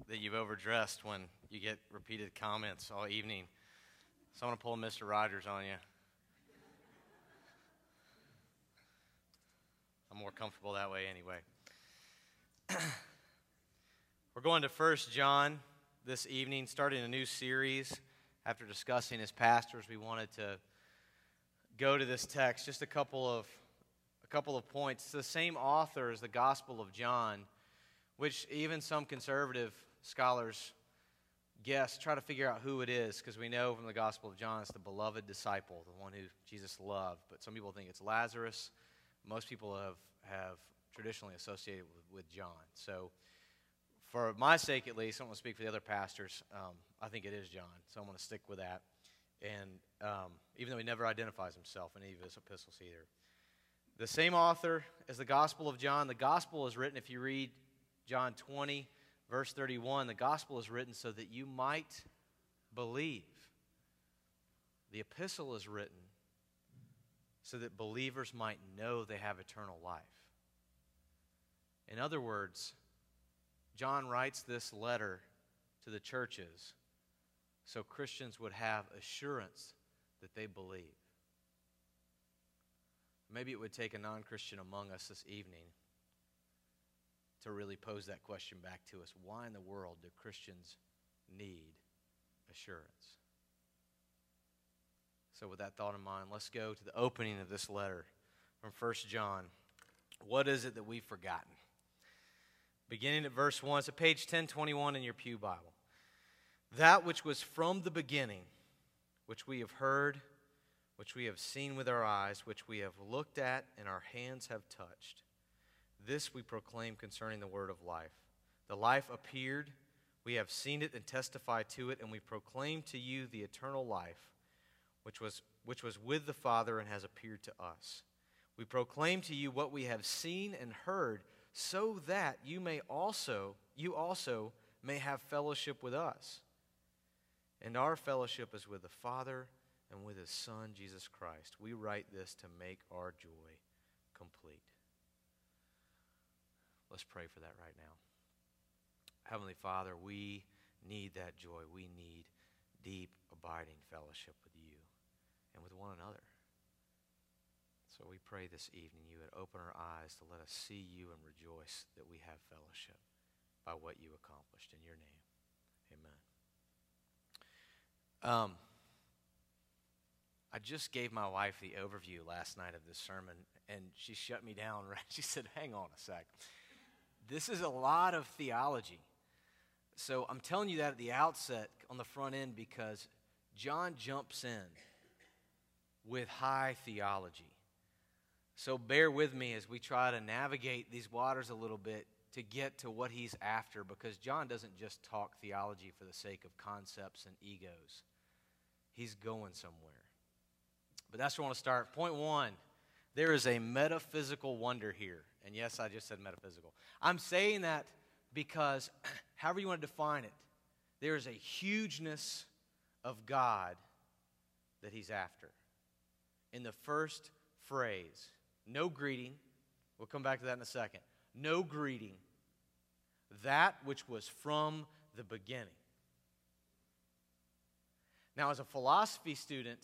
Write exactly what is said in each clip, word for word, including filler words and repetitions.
that you've overdressed when you get repeated comments all evening. So I'm going to pull a Mister Rogers on you. I'm more comfortable that way anyway. We're going to First John this evening, starting a new series. After discussing as pastors, we wanted to go to this text. Just a couple of a couple of points. It's the same author as the Gospel of John, which even some conservative scholars guess, try to figure out who it is, because we know from the Gospel of John it's the beloved disciple, the one who Jesus loved. But some people think it's Lazarus. Most people have, have traditionally associated with, with John. So for my sake at least, I don't want to speak for the other pastors, um, I think it is John, so I'm going to stick with that. And um, even though he never identifies himself in any of his epistles either. The same author as the Gospel of John. The Gospel is written, if you read John twenty, verse thirty-one, the Gospel is written so that you might believe. The epistle is written so that believers might know they have eternal life. In other words, John writes this letter to the churches so Christians would have assurance that they believe. Maybe it would take a non-Christian among us this evening to really pose that question back to us. Why in the world do Christians need assurance? So with that thought in mind, let's go to the opening of this letter from First John. What is it that we've forgotten? Beginning at verse one, it's at page ten twenty-one in your pew Bible. That which was from the beginning, which we have heard, which we have seen with our eyes, which we have looked at and our hands have touched. This we proclaim concerning the word of life. The life appeared, we have seen it and testify to it, and we proclaim to you the eternal life, which was, which was with the Father and has appeared to us. We proclaim to you what we have seen and heard, so that you may also, you also may have fellowship with us. And our fellowship is with the Father and with His Son, Jesus Christ. We write this to make our joy complete. Let's pray for that right now. Heavenly Father, we need that joy. We need deep, abiding fellowship with you and with one another. So we pray this evening you would open our eyes to let us see you and rejoice that we have fellowship by what you accomplished. In your name, amen. Um, I just gave my wife the overview last night of this sermon, and she shut me down. Right? She said, hang on a sec. This is a lot of theology. So I'm telling you that at the outset on the front end because John jumps in with high theology. So bear with me as we try to navigate these waters a little bit to get to what he's after, because John doesn't just talk theology for the sake of concepts and egos. He's going somewhere. But that's where I want to start. Point one, there is a metaphysical wonder here. And yes, I just said metaphysical. I'm saying that because, however you want to define it, there is a hugeness of God that he's after. In the first phrase, no greeting. We'll come back to that in a second. No greeting. That which was from the beginning. Now, as a philosophy student,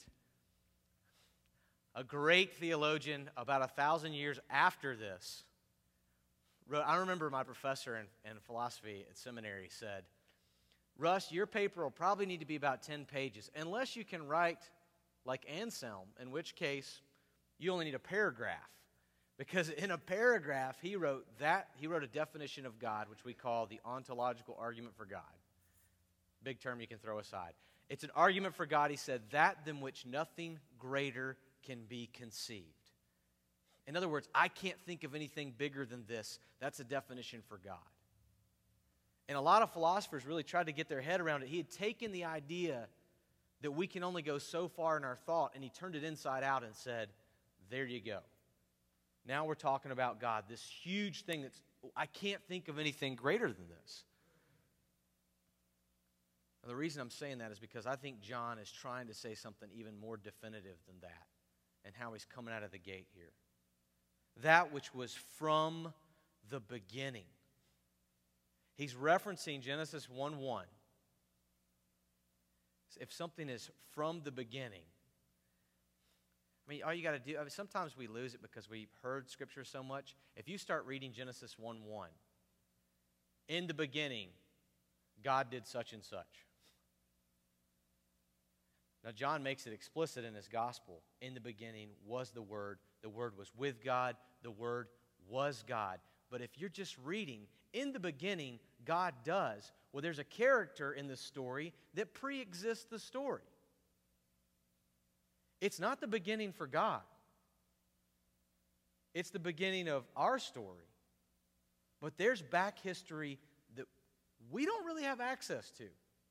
a great theologian about a thousand years after this, wrote, I remember my professor in, in philosophy at seminary said, Russ, your paper will probably need to be about ten pages, unless you can write like Anselm, in which case you only need a paragraph. Because in a paragraph, he wrote that he wrote a definition of God, which we call the ontological argument for God. Big term you can throw aside. It's an argument for God, he said, that than which nothing greater can be conceived. In other words, I can't think of anything bigger than this. That's a definition for God. And a lot of philosophers really tried to get their head around it. He had taken the idea that we can only go so far in our thought, and he turned it inside out and said, there you go. Now we're talking about God, this huge thing that's, I can't think of anything greater than this. And the reason I'm saying that is because I think John is trying to say something even more definitive than that, and how he's coming out of the gate here. That which was from the beginning. He's referencing Genesis one one. If something is from the beginning, I mean, all you got to do, I mean, sometimes we lose it because we've heard Scripture so much. If you start reading Genesis one one, in the beginning, God did such and such. Now, John makes it explicit in his gospel. In the beginning was the Word. The Word was with God. The Word was God. But if you're just reading, in the beginning, God does, well, there's a character in the story that pre-exists the story. It's not the beginning for God. It's the beginning of our story. But there's back history that we don't really have access to.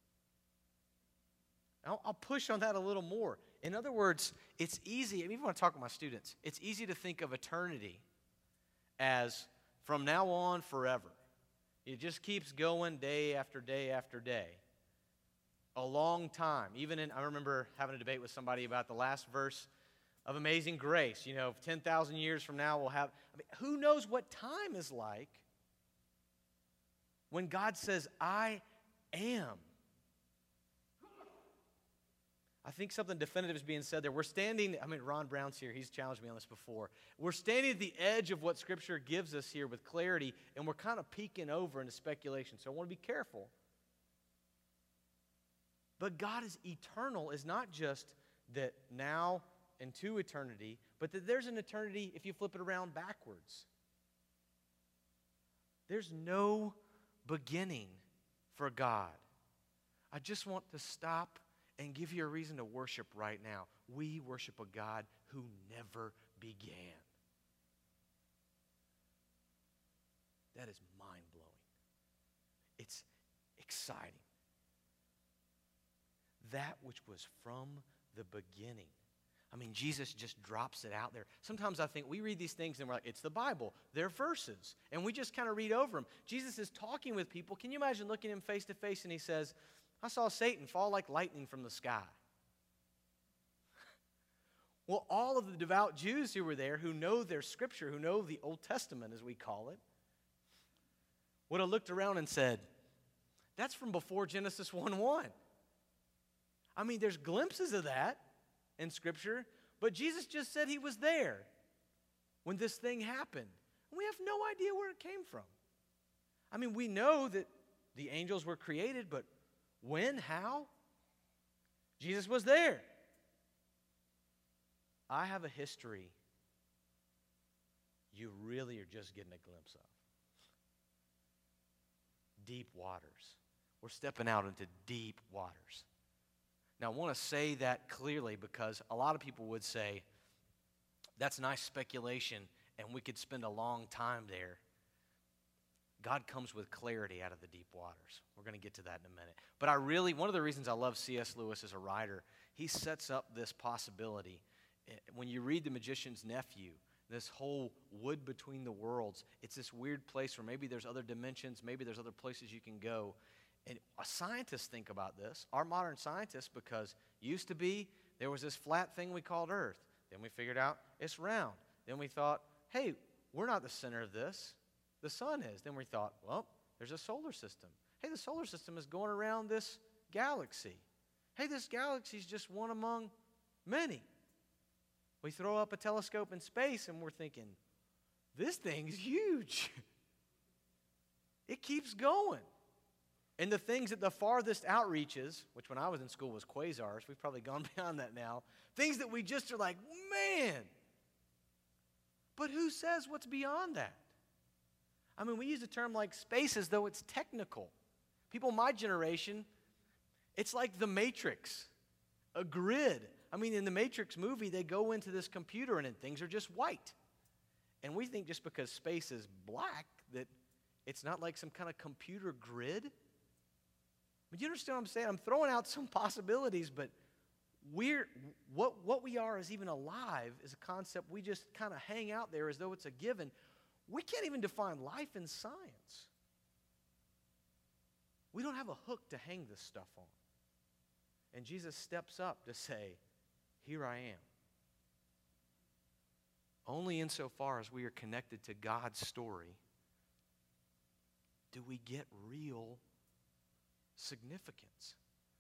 I'll, I'll push on that a little more. In other words, it's easy, I mean, even when I talk to my students, it's easy to think of eternity as from now on forever. It just keeps going day after day after day. A long time. Even in, I remember having a debate with somebody about the last verse of Amazing Grace. You know, ten thousand years from now we'll have, I mean, who knows what time is like when God says, I am. I think something definitive is being said there. We're standing, I mean, Ron Brown's here. He's challenged me on this before. We're standing at the edge of what Scripture gives us here with clarity, and we're kind of peeking over into speculation. So I want to be careful. But God is eternal is not just that now and to eternity, but that there's an eternity if you flip it around backwards. There's no beginning for God. I just want to stop and give you a reason to worship right now. We worship a God who never began. That is mind-blowing. It's exciting. That which was from the beginning. I mean, Jesus just drops it out there. Sometimes I think we read these things and we're like, it's the Bible. They're verses. And we just kind of read over them. Jesus is talking with people. Can you imagine looking him face to face and he says, I saw Satan fall like lightning from the sky. Well, all of the devout Jews who were there, who know their Scripture, who know the Old Testament as we call it, would have looked around and said, that's from before Genesis one one. I mean, there's glimpses of that in Scripture, but Jesus just said he was there when this thing happened. We have no idea where it came from. I mean, we know that the angels were created, but when, how? Jesus was there. I have a history you really are just getting a glimpse of. Deep waters. We're stepping out into deep waters. Now, I want to say that clearly because a lot of people would say, that's nice speculation, and we could spend a long time there. God comes with clarity out of the deep waters. We're going to get to that in a minute. But I really, one of the reasons I love C S Lewis as a writer, he sets up this possibility. When you read The Magician's Nephew, this whole wood between the worlds, it's this weird place where maybe there's other dimensions, maybe there's other places you can go. And scientists think about this, our modern scientists, because used to be, there was this flat thing we called Earth. Then we figured out it's round. Then we thought, hey, we're not the center of this. The sun is. Then we thought, well, there's a solar system. Hey, the solar system is going around this galaxy. Hey, this galaxy is just one among many. We throw up a telescope in space and we're thinking, this thing's huge. It keeps going. And the things at the farthest outreaches, which when I was in school was quasars, we've probably gone beyond that now, things that we just are like, man. But who says what's beyond that? I mean, we use a term like space as though it's technical. People my generation, it's like the Matrix, a grid. I mean, in the Matrix movie, they go into this computer and then things are just white. And we think just because space is black that it's not like some kind of computer grid. But you understand what I'm saying? I'm throwing out some possibilities, but we're, what, what we are as even alive is a concept we just kind of hang out there as though it's a given. We can't even define life in science. We don't have a hook to hang this stuff on. And Jesus steps up to say, here I am. Only insofar as we are connected to God's story do we get real significance?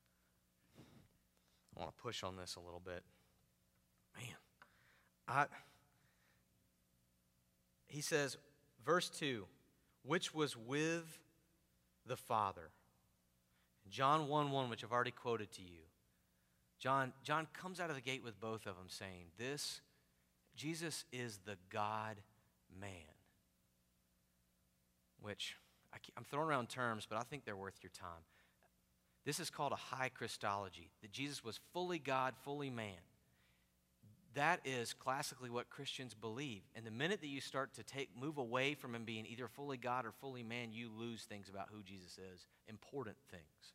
I want to push on this a little bit. Man, I, he says, verse two, which was with the Father. John one one, which I've already quoted to you. John, John comes out of the gate with both of them saying, this, Jesus is the God-man. Which, I I'm throwing around terms, but I think they're worth your time. This is called a high Christology, that Jesus was fully God, fully man. That is classically what Christians believe. And the minute that you start to take move away from him being either fully God or fully man, you lose things about who Jesus is, important things.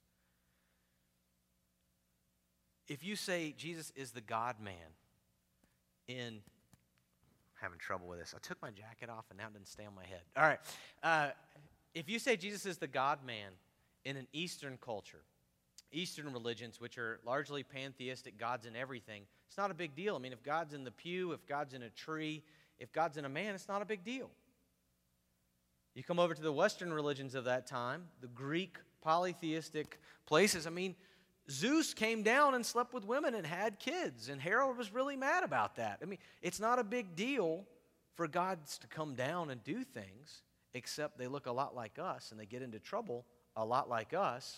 If you say Jesus is the God-man in, I'm having trouble with this. I took my jacket off and now it didn't stay on my head. All right. Uh, if you say Jesus is the God-man in an Eastern culture, Eastern religions, which are largely pantheistic, God's in everything, it's not a big deal. I mean, if God's in the pew, if God's in a tree, if God's in a man, it's not a big deal. You come over to the Western religions of that time, the Greek polytheistic places, I mean, Zeus came down and slept with women and had kids, and Harold was really mad about that. I mean, it's not a big deal for gods to come down and do things, except they look a lot like us and they get into trouble a lot like us.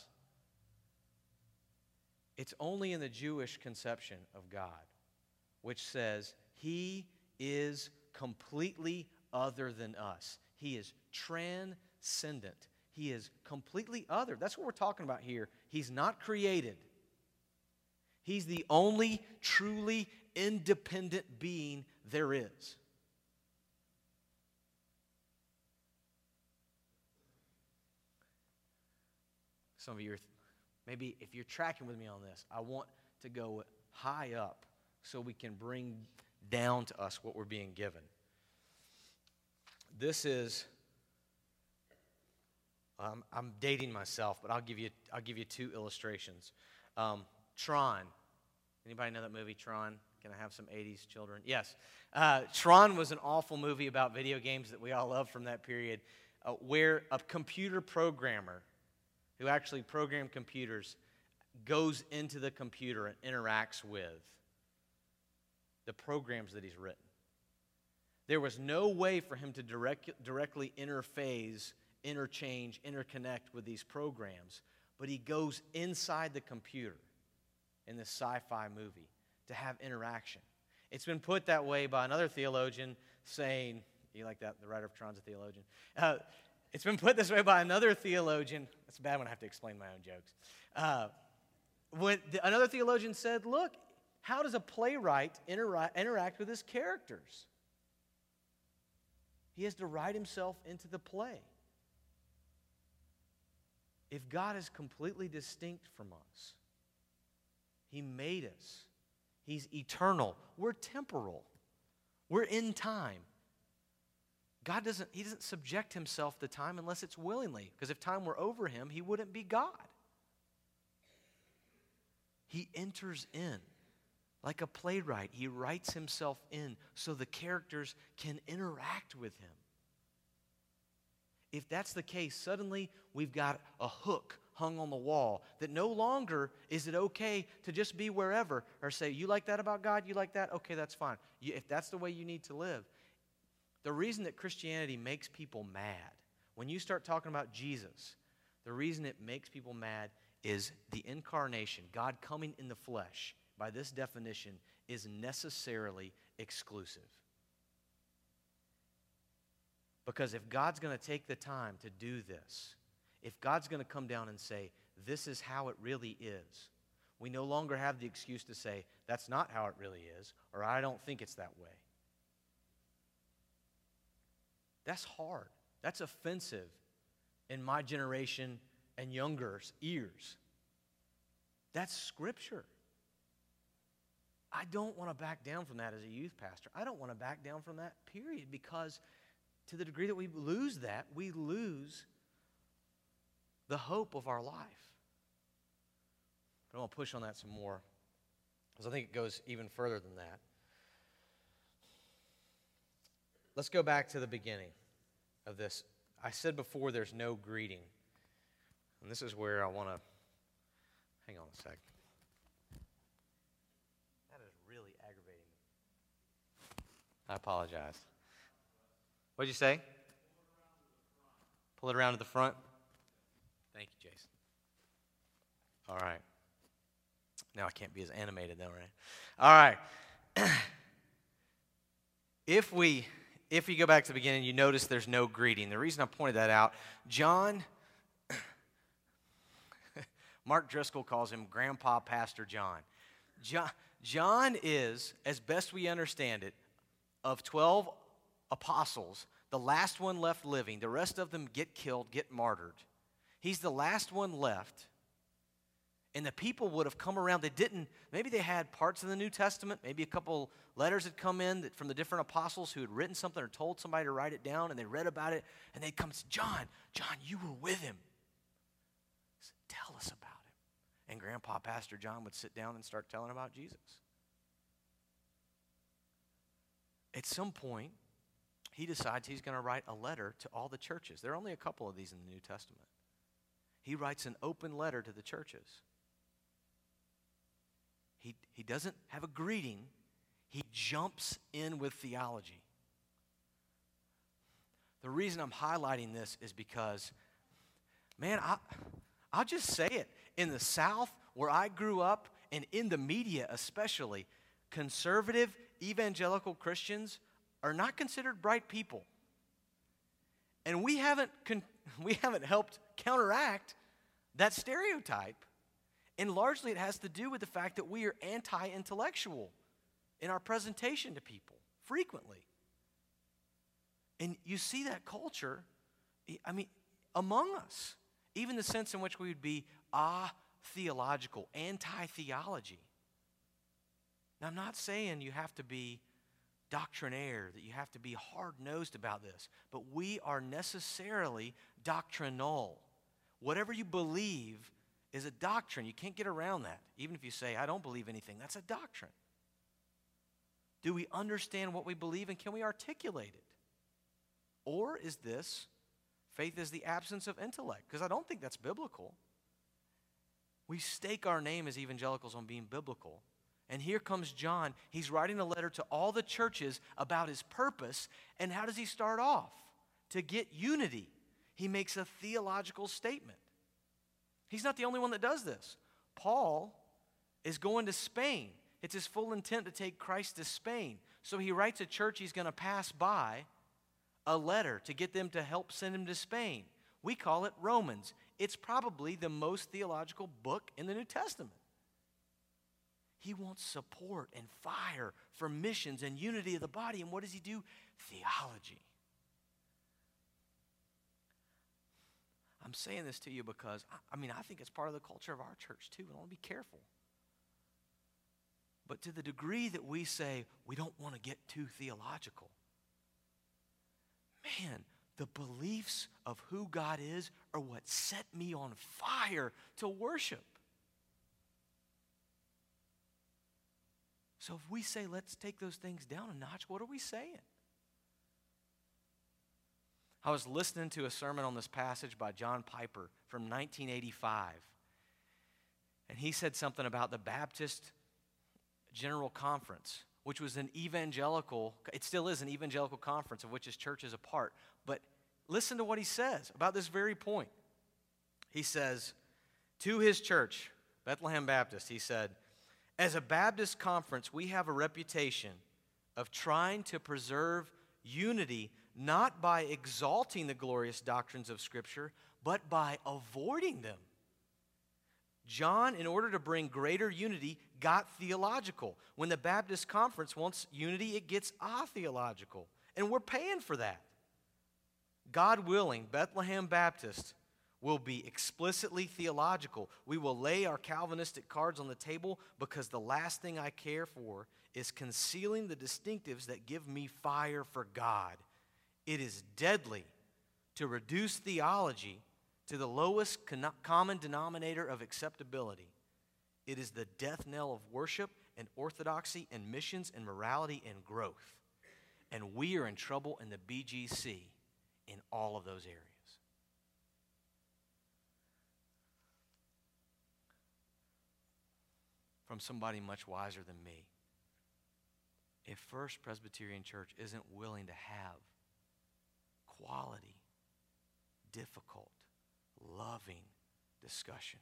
It's only in the Jewish conception of God, which says he is completely other than us. He is transcendent. He is completely other. That's what we're talking about here. He's not created. He's the only truly independent being there is. Some of you are, maybe if you're tracking with me on this, I want to go high up so we can bring down to us what we're being given. This is, um, I'm dating myself, but I'll give you, I'll give you two illustrations. Um, Tron. Anybody know that movie, Tron? Can I have some eighties children? Yes. Uh, Tron was an awful movie about video games that we all love from that period, uh, where a computer programmer who actually programmed computers goes into the computer and interacts with the programs that he's written. There was no way for him to direct, directly interface, interchange, interconnect with these programs, but he goes inside the computer in this sci-fi movie to have interaction. It's been put that way by another theologian saying, you like that, the writer of Tron's a theologian. Uh, it's been put this way by another theologian. It's bad when I have to explain my own jokes. Uh, when the, another theologian said, look, how does a playwright intera- interact with his characters? He has to write himself into the play. If God is completely distinct from us, He made us. He's eternal. We're temporal. We're in time. God doesn't, He doesn't subject Himself to time unless it's willingly, because if time were over Him, He wouldn't be God. He enters in. Like a playwright, he writes himself in so the characters can interact with him. If that's the case, suddenly we've got a hook hung on the wall that no longer is it okay to just be wherever or say, you like that about God, you like that? Okay, that's fine. You, if that's the way you need to live. The reason that Christianity makes people mad, when you start talking about Jesus, the reason it makes people mad is the incarnation, God coming in the flesh, by this definition, is necessarily exclusive. Because if God's going to take the time to do this, if God's going to come down and say, this is how it really is, we no longer have the excuse to say, that's not how it really is, or I don't think it's that way. That's hard. That's offensive in my generation and younger's ears. That's Scripture. I don't want to back down from that as a youth pastor. I don't want to back down from that, period, because to the degree that we lose that, we lose the hope of our life. But I want to push on that some more, because I think it goes even further than that. Let's go back to the beginning of this, I said before there's no greeting. And this is where I want to, hang on a sec. That is really aggravating me. I apologize. What'd you say? Pull it around to the front. Thank you, Jason. All right. Now I can't be as animated though, right? All right. If we, if you go back to the beginning, you notice there's no greeting. The reason I pointed that out, John, Mark Driscoll calls him Grandpa Pastor John. John. John is, as best we understand it, of twelve apostles, the last one left living. The rest of them get killed, get martyred. He's the last one left. And the people would have come around. They didn't, maybe they had parts of the New Testament. Maybe a couple letters had come in that, from the different apostles who had written something or told somebody to write it down, and they read about it. And they'd come and say, John, John, you were with him. Said, tell us about him. And Grandpa Pastor John would sit down and start telling about Jesus. At some point, he decides he's going to write a letter to all the churches. There are only a couple of these in the New Testament. He writes an open letter to the churches. He, he doesn't have a greeting. He jumps in with theology. The reason I'm highlighting this is because, man, I, I'll just say it. In the South, where I grew up, and in the media especially, conservative evangelical Christians are not considered bright people. And we haven't, con- we haven't helped counteract that stereotype. And largely it has to do with the fact that we are anti-intellectual in our presentation to people, frequently. And you see that culture, I mean, among us. Even the sense in which we would be a-theological, anti-theology. Now, I'm not saying you have to be doctrinaire, that you have to be hard-nosed about this, but we are necessarily doctrinal. Whatever you believe is a doctrine. You can't get around that. Even if you say, I don't believe anything, that's a doctrine. Do we understand what we believe, and can we articulate it? Or is this faith is the absence of intellect? Because I don't think that's biblical. We stake our name as evangelicals on being biblical. And here comes John. He's writing a letter to all the churches about his purpose. And how does he start off? To get unity. He makes a theological statement. He's not the only one that does this. Paul is going to Spain. It's his full intent to take Christ to Spain. So he writes a church he's going to pass by a letter to get them to help send him to Spain. We call it Romans. It's probably the most theological book in the New Testament. He wants support and fire for missions and unity of the body. And what does he do? Theology. I'm saying this to you because, I mean, I think it's part of the culture of our church too, and I want to be careful. But to the degree that we say we don't want to get too theological, man, the beliefs of who God is are what set me on fire to worship. So if we say, let's take those things down a notch, what are we saying? I was listening to a sermon on this passage by John Piper from nineteen eighty-five. And he said something about the Baptist General Conference, which was an evangelical, it still is an evangelical conference of which his church is a part. But listen to what he says about this very point. He says, to his church, Bethlehem Baptist, he said, as a Baptist conference, we have a reputation of trying to preserve unity not by exalting the glorious doctrines of Scripture, but by avoiding them. John, in order to bring greater unity, got theological. When the Baptist conference wants unity, it gets a-theological. And we're paying for that. God willing, Bethlehem Baptist will be explicitly theological. We will lay our Calvinistic cards on the table because the last thing I care for is concealing the distinctives that give me fire for God. It is deadly to reduce theology to the lowest common denominator of acceptability. It is the death knell of worship and orthodoxy and missions and morality and growth. And we are in trouble in the B G C in all of those areas. From somebody much wiser than me. If First Presbyterian Church isn't willing to have quality, difficult, loving discussions,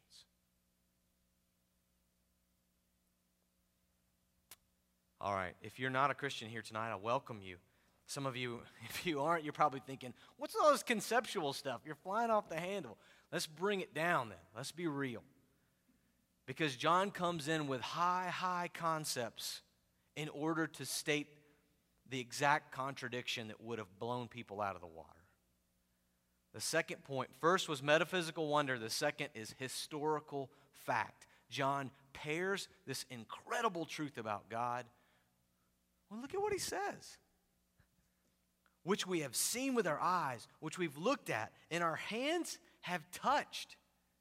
all right, if you're not a Christian here tonight, I welcome you. Some of you, if you aren't, you're probably thinking, what's all this conceptual stuff? You're flying off the handle. Let's bring it down then. Let's be real. Because John comes in with high, high concepts in order to state the exact contradiction that would have blown people out of the water. The second point, first was metaphysical wonder. The second is historical fact. John pairs this incredible truth about God. Well, look at what he says. Which we have seen with our eyes, which we've looked at, and our hands have touched.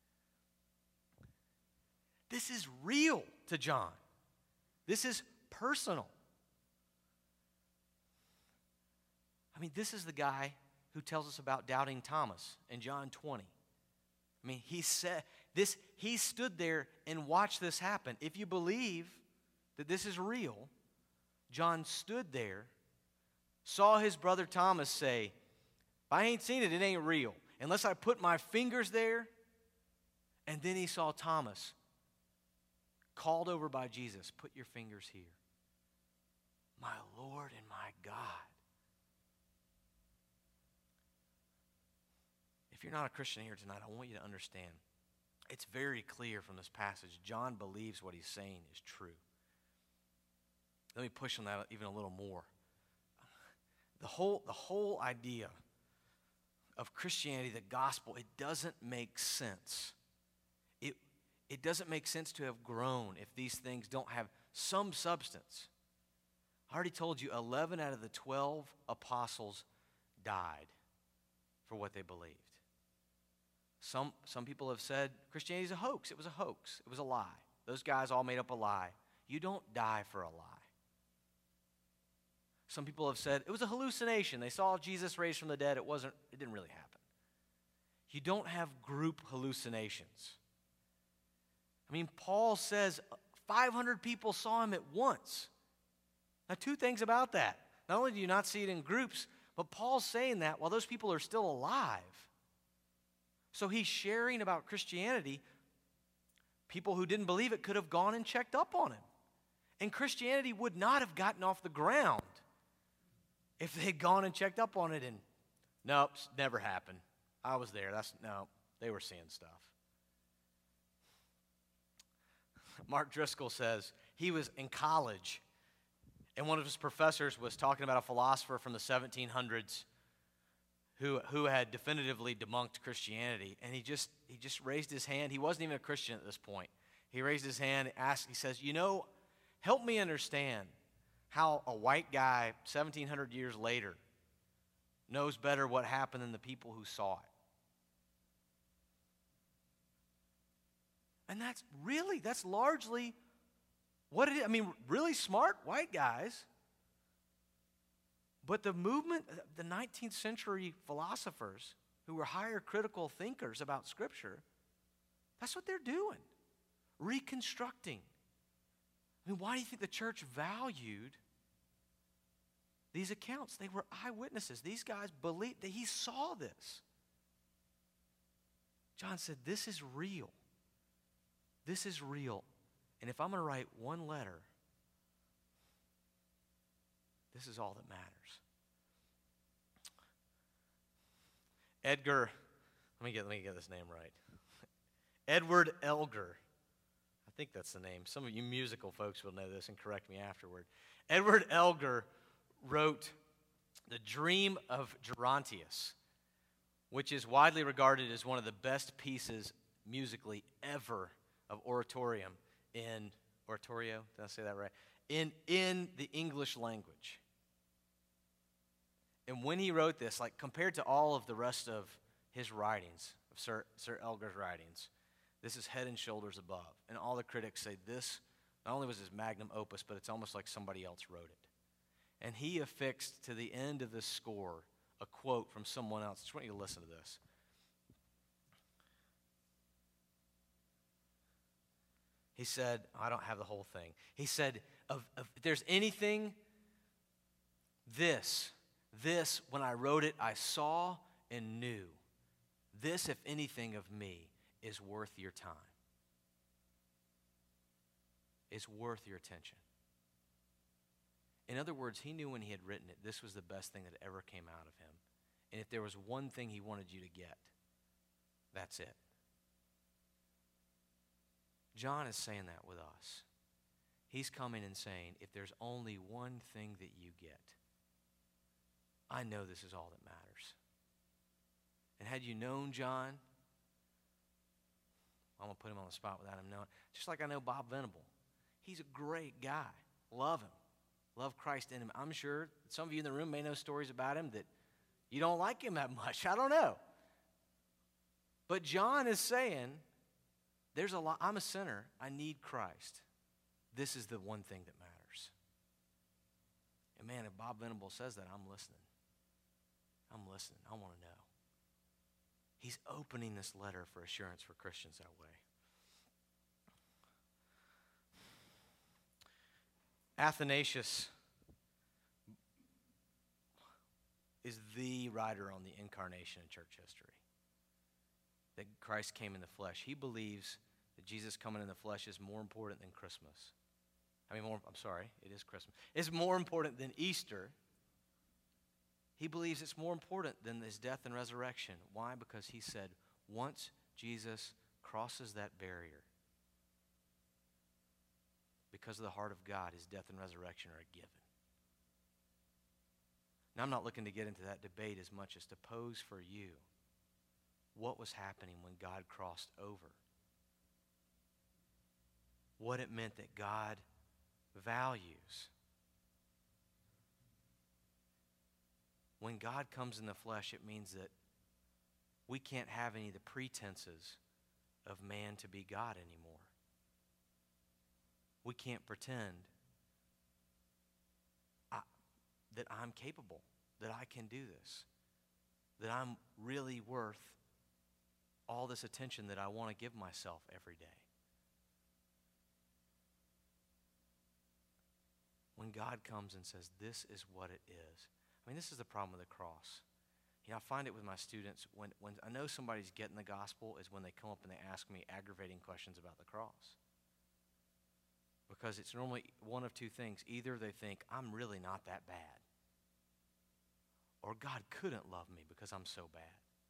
This is real to John. This is personal. I mean, this is the guy who tells us about doubting Thomas in John twenty. I mean, he said this, he stood there and watched this happen. If you believe that this is real, John stood there, saw his brother Thomas say, if I ain't seen it, it ain't real. Unless I put my fingers there. And then he saw Thomas called over by Jesus, put your fingers here. My Lord and my God. If you're not a Christian here tonight, I want you to understand. It's very clear from this passage. John believes what he's saying is true. Let me push on that even a little more. The whole, the whole idea of Christianity, the gospel, it doesn't make sense. It, it doesn't make sense to have grown if these things don't have some substance. I already told you, eleven out of the twelve apostles died for what they believed. Some, some people have said Christianity is a hoax. It was a hoax. It was a lie. Those guys all made up a lie. You don't die for a lie. Some people have said it was a hallucination. They saw Jesus raised from the dead. It wasn't, it didn't really happen. You don't have group hallucinations. I mean, Paul says five hundred people saw him at once. Now, two things about that. Not only do you not see it in groups, but Paul's saying that while those people are still alive. So he's sharing about Christianity. People who didn't believe it could have gone and checked up on him. And Christianity would not have gotten off the ground if they had gone and checked up on it and, nope, never happened. I was there. That's no, they were seeing stuff. Mark Driscoll says he was in college, and one of his professors was talking about a philosopher from the seventeen hundreds who, who had definitively debunked Christianity, and he just, he just raised his hand. He wasn't even a Christian at this point. He raised his hand, asked, he says, you know, help me understand how a white guy seventeen hundred years later knows better what happened than the people who saw it. And that's really, that's largely what it is. I mean, really smart white guys. But the movement, the nineteenth century philosophers who were higher critical thinkers about Scripture, that's what they're doing. Reconstructing. I mean, why do you think the church valued these accounts? They were eyewitnesses. These guys believed that he saw this. John said, this is real. This is real. And if I'm going to write one letter, this is all that matters. Edgar, let me get, let me get this name right. Edward Elgar. I think that's the name. Some of you musical folks will know this and correct me afterward. Edward Elgar wrote The Dream of Gerontius, which is widely regarded as one of the best pieces musically ever of oratorium in, oratorio, did I say that right? In, in the English language. And when he wrote this, like compared to all of the rest of his writings, of Sir, Sir Elgar's writings, this is head and shoulders above. And all the critics say this not only was his magnum opus, but it's almost like somebody else wrote it. And he affixed to the end of this score a quote from someone else. I just want you to listen to this. He said, I don't have the whole thing. He said, of, of, if there's anything, this, this, when I wrote it, I saw and knew. This, if anything of me, is worth your time. It's worth your attention. In other words, he knew when he had written it, this was the best thing that ever came out of him. And if there was one thing he wanted you to get, that's it. John is saying that with us. He's coming and saying, if there's only one thing that you get, I know this is all that matters. And had you known John, I'm going to put him on the spot without him knowing, just like I know Bob Venable. He's a great guy. Love him. Love Christ in him. I'm sure some of you in the room may know stories about him that you don't like him that much. I don't know. But John is saying, there's a lot. I'm a sinner. I need Christ. This is the one thing that matters. And man, if Bob Venable says that, I'm listening. I'm listening. I want to know. He's opening this letter for assurance for Christians that way. Athanasius is the writer on the incarnation in church history. That Christ came in the flesh. He believes that Jesus coming in the flesh is more important than Christmas. I mean, more, I'm sorry, it is Christmas. It's more important than Easter. He believes it's more important than his death and resurrection. Why? Because he said, once Jesus crosses that barrier, because of the heart of God, his death and resurrection are a given. Now, I'm not looking to get into that debate as much as to pose for you what was happening when God crossed over. What it meant that God values. When God comes in the flesh, it means that we can't have any of the pretenses of man to be God anymore. We can't pretend I, that I'm capable, that I can do this, that I'm really worth all this attention that I want to give myself every day. When God comes and says, this is what it is. I mean, this is the problem with the cross. You know, I find it with my students, when, when I know somebody's getting the gospel is when they come up and they ask me aggravating questions about the cross. Because it's normally one of two things. Either they think, I'm really not that bad. Or God couldn't love me because I'm so bad.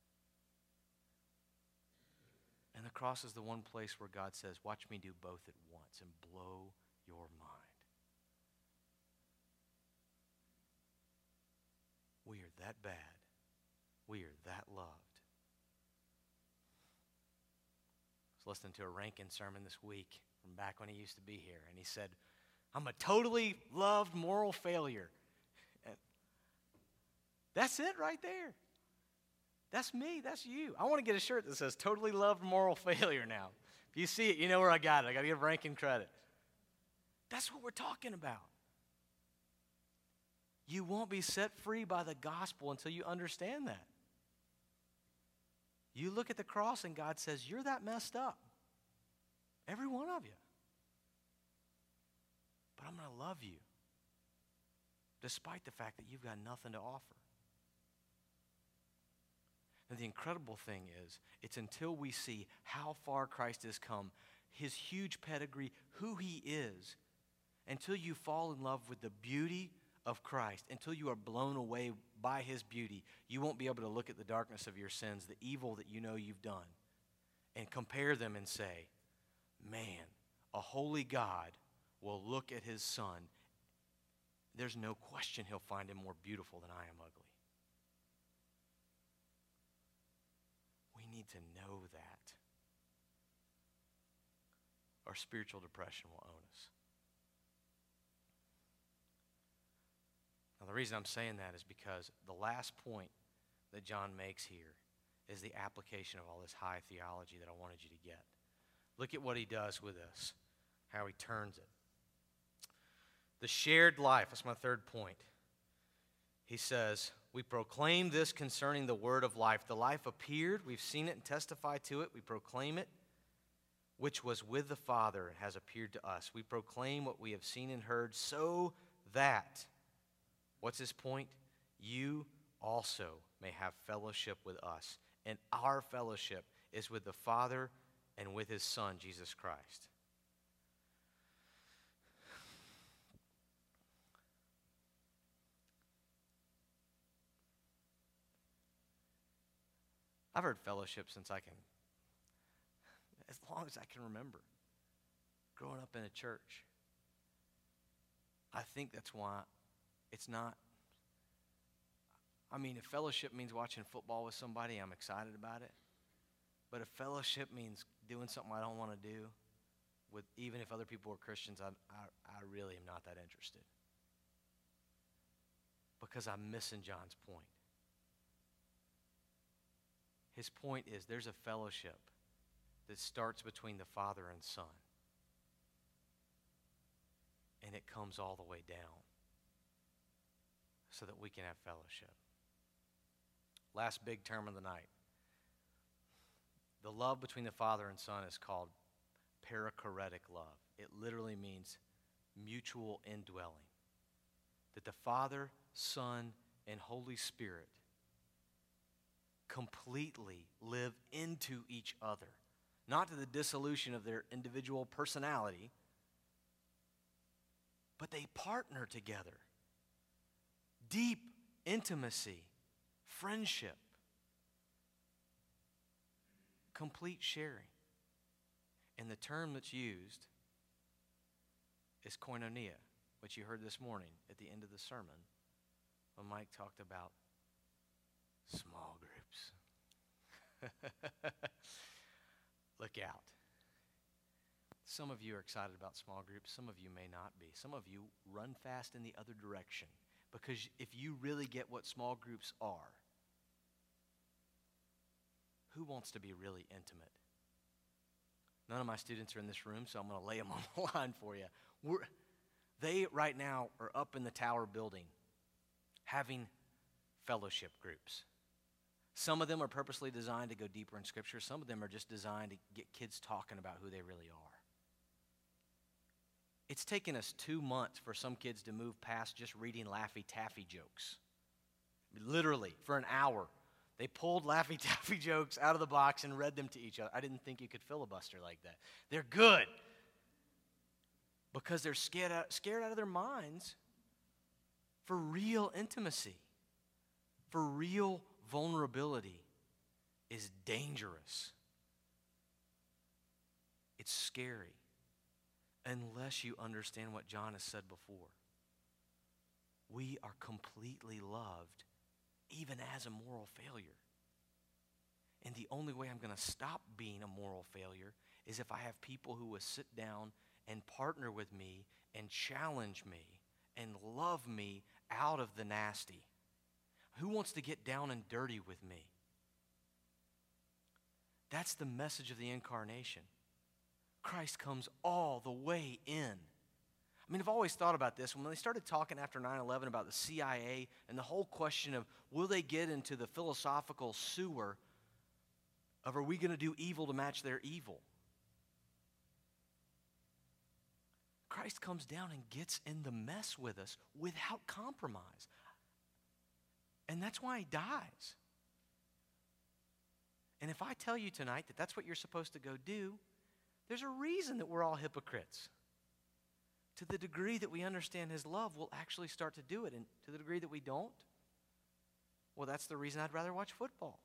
And the cross is the one place where God says, watch me do both at once and blow your mind. We are that bad. We are that loved. I was listening to a Rankin sermon this week from back when he used to be here, and he said, I'm a totally loved moral failure. And that's it right there. That's me. That's you. I want to get a shirt that says totally loved moral failure now. If you see it, you know where I got it. I got to give Rankin credit. That's what we're talking about. You won't be set free by the gospel until you understand that. You look at the cross and God says, you're that messed up. Every one of you. But I'm going to love you despite the fact that you've got nothing to offer. And the incredible thing is, it's until we see how far Christ has come, his huge pedigree, who he is, until you fall in love with the beauty of Christ, until you are blown away by his beauty, you won't be able to look at the darkness of your sins, the evil that you know you've done, and compare them and say, man, a holy God will look at his son. There's no question he'll find him more beautiful than I am ugly. We need to know that, or spiritual depression will own us. Now, the reason I'm saying that is because the last point that John makes here is the application of all this high theology that I wanted you to get. Look at what he does with this, how he turns it. The shared life, that's my third point. he says, we proclaim this concerning the word of life. The life appeared. We've seen it and testified to it. We proclaim it, which was with the Father and has appeared to us. We proclaim what we have seen and heard so that, what's his point? You also may have fellowship with us. And our fellowship is with the Father and with his Son, Jesus Christ. I've heard fellowship since I can, as long as I can remember, growing up in a church. I think that's why it's not, I mean, if fellowship means watching football with somebody, I'm excited about it. But if fellowship means doing something I don't want to do, with even if other people are Christians, I, I, I really am not that interested. Because I'm missing John's point. His point is there's a fellowship that starts between the Father and Son. And it comes all the way down so that we can have fellowship. Last big term of the night. The love between the Father and Son is called perichoretic love. It literally means mutual indwelling. That the Father, Son, and Holy Spirit completely live into each other. Not to the dissolution of their individual personality, but they partner together. Deep intimacy, friendship, complete sharing. And the term that's used is koinonia, which you heard this morning at the end of the sermon when Mike talked about small groups. Look out. Some of you are excited about small groups. Some of you may not be. Some of you run fast in the other direction. Because if you really get what small groups are, who wants to be really intimate? None of my students are in this room, so I'm going to lay them on the line for you. We're, they right now are up in the tower building having fellowship groups. Some of them are purposely designed to go deeper in Scripture. Some of them are just designed to get kids talking about who they really are. It's taken us two months for some kids to move past just reading Laffy Taffy jokes. Literally, for an hour. They pulled Laffy Taffy jokes out of the box and read them to each other. I didn't think you could filibuster like that. They're good. Because they're scared out, scared out of their minds for real intimacy, for real vulnerability is dangerous. It's scary unless you understand what John has said before. We are completely loved even as a moral failure. And the only way I'm going to stop being a moral failure is if I have people who will sit down and partner with me and challenge me and love me out of the nasty. Who wants to get down and dirty with me? That's the message of the incarnation. Christ comes all the way in. I mean, I've always thought about this. When they started talking after nine eleven about the C I A and the whole question of will they get into the philosophical sewer of are we going to do evil to match their evil? Christ comes down and gets in the mess with us without compromise. And that's why he dies. And if I tell you tonight that that's what you're supposed to go do, there's a reason that we're all hypocrites. To the degree that we understand his love, we'll actually start to do it. And to the degree that we don't, well, that's the reason I'd rather watch football.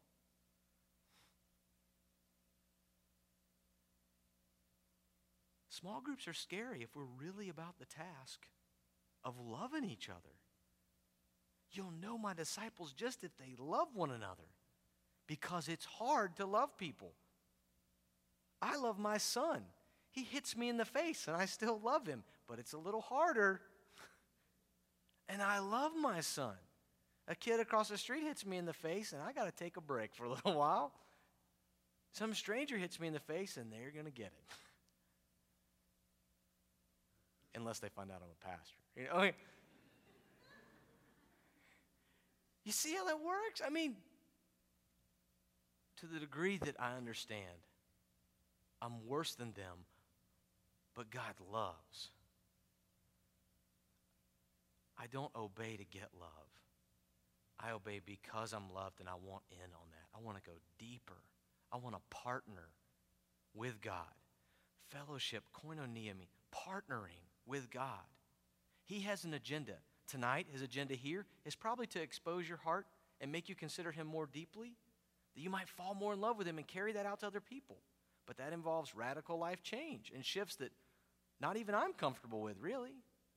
Small groups are scary if we're really about the task of loving each other. You'll know my disciples just if they love one another, because it's hard to love people. I love my son. He hits me in the face and I still love him, but it's a little harder. And I love my son. A kid across the street hits me in the face and I got to take a break for a little while. Some stranger hits me in the face and they're going to get it. Unless they find out I'm a pastor. You know? You see how that works? I mean, to the degree that I understand, I'm worse than them, but God loves. I don't obey to get love. I obey because I'm loved and I want in on that. I want to go deeper. I want to partner with God. Fellowship, koinonia, me, partnering with God. He has an agenda. Tonight, his agenda here is probably to expose your heart and make you consider him more deeply, that you might fall more in love with him and carry that out to other people. But that involves radical life change and shifts that not even I'm comfortable with, really.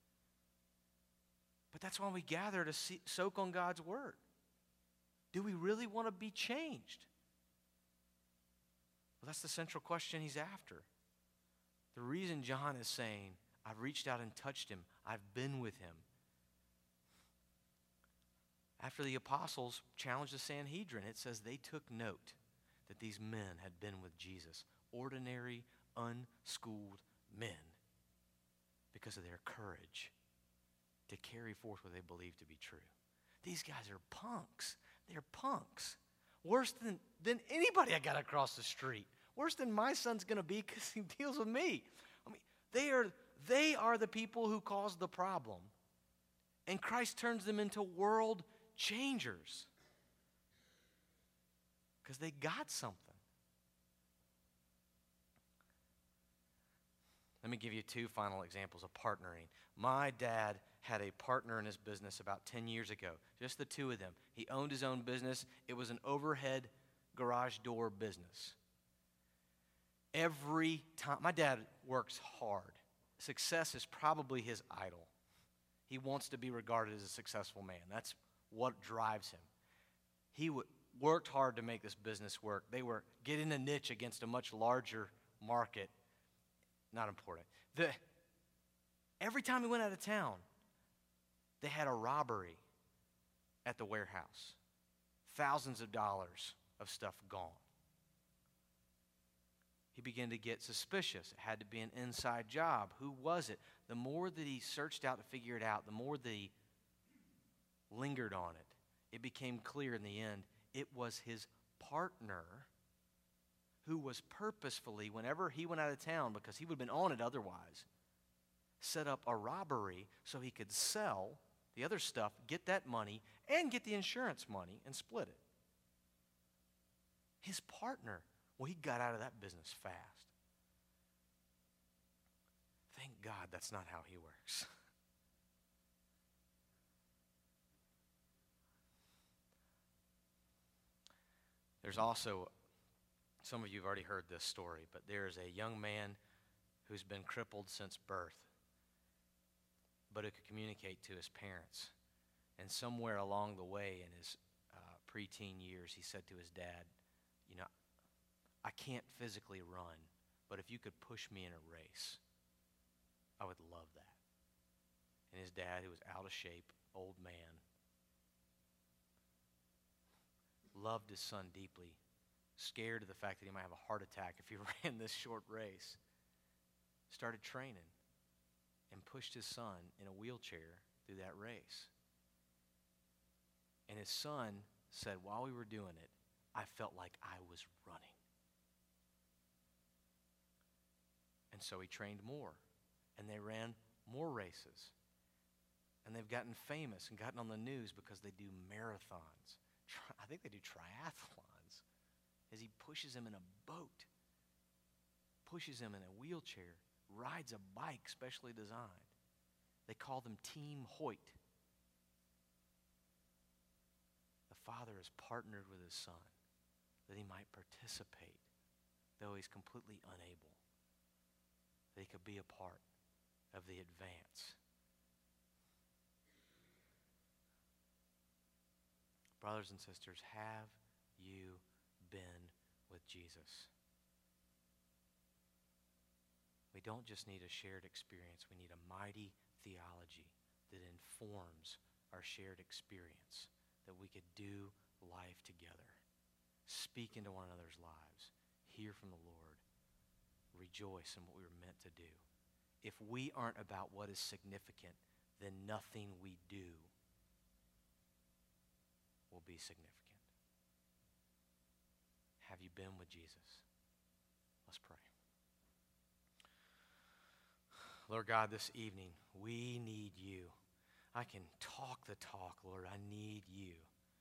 But that's why we gather to see, soak on God's word. Do we really want to be changed? Well, that's the central question he's after. The reason John is saying, I've reached out and touched him, I've been with him. After the apostles challenged the Sanhedrin, it says they took note that these men had been with Jesus. Ordinary, unschooled men, because of their courage to carry forth what they believe to be true. These guys are punks. They're punks. Worse than, than anybody I got across the street. Worse than my son's going to be because he deals with me. I mean, they are, they are the people who caused the problem. And Christ turns them into world changers. Because they got something. Let me give you two final examples of partnering. My dad had a partner in his business about ten years ago, just the two of them. He owned his own business. It was an overhead garage door business. Every time, my dad works hard. Success is probably his idol. He wants to be regarded as a successful man. That's what drives him. He w- worked hard to make this business work. They were getting a niche against a much larger market. Not important. The, every time he went out of town, they had a robbery at the warehouse. Thousands of dollars of stuff gone. He began to get suspicious. It had to be an inside job. Who was it? The more that he searched out to figure it out, the more that he lingered on it, it became clear in the end it was his partner who was purposefully, whenever he went out of town, because he would have been on it otherwise, set up a robbery so he could sell the other stuff, get that money, and get the insurance money and split it. His partner, well, he got out of that business fast. Thank God that's not how he works. There's also, some of you have already heard this story, but there's a young man who's been crippled since birth, but who could communicate to his parents. And somewhere along the way in his uh, preteen years, he said to his dad, you know, I can't physically run, but if you could push me in a race, I would love that. And his dad, who was out of shape, old man, loved his son deeply, scared of the fact that he might have a heart attack if he ran this short race, started training and pushed his son in a wheelchair through that race. And his son said, while we were doing it, I felt like I was running. And so he trained more, and they ran more races. And they've gotten famous and gotten on the news because they do marathons. I think they do triathlons, as he pushes him in a boat, pushes him in a wheelchair, rides a bike specially designed. They call them Team Hoyt. The father is partnered with his son that he might participate, though he's completely unable, that he could be a part of the advance. Brothers and sisters, have you been with Jesus? We don't just need a shared experience. We need a mighty theology that informs our shared experience, that we could do life together, speak into one another's lives, hear from the Lord, rejoice in what we were meant to do. If we aren't about what is significant, then nothing we do will be significant. Have you been with Jesus? Let's pray. Lord God, this evening, we need you. I can talk the talk, Lord. I need you.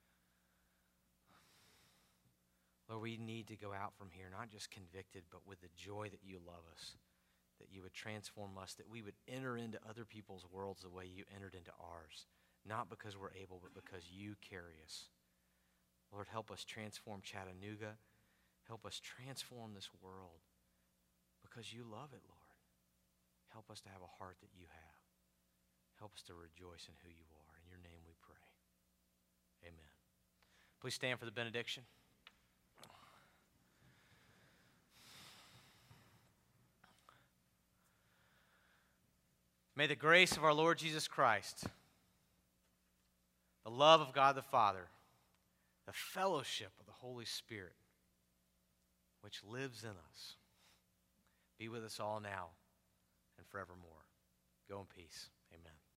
Lord, we need to go out from here not just convicted, but with the joy that you love us, that you would transform us, that we would enter into other people's worlds the way you entered into ours, not because we're able, but because you carry us. Lord, help us transform Chattanooga. Help us transform this world because you love it, Lord. Help us to have a heart that you have. Help us to rejoice in who you are. In your name we pray. Amen. Please stand for the benediction. May the grace of our Lord Jesus Christ, the love of God the Father, the fellowship of the Holy Spirit, which lives in us, be with us all now and forevermore. Go in peace. Amen.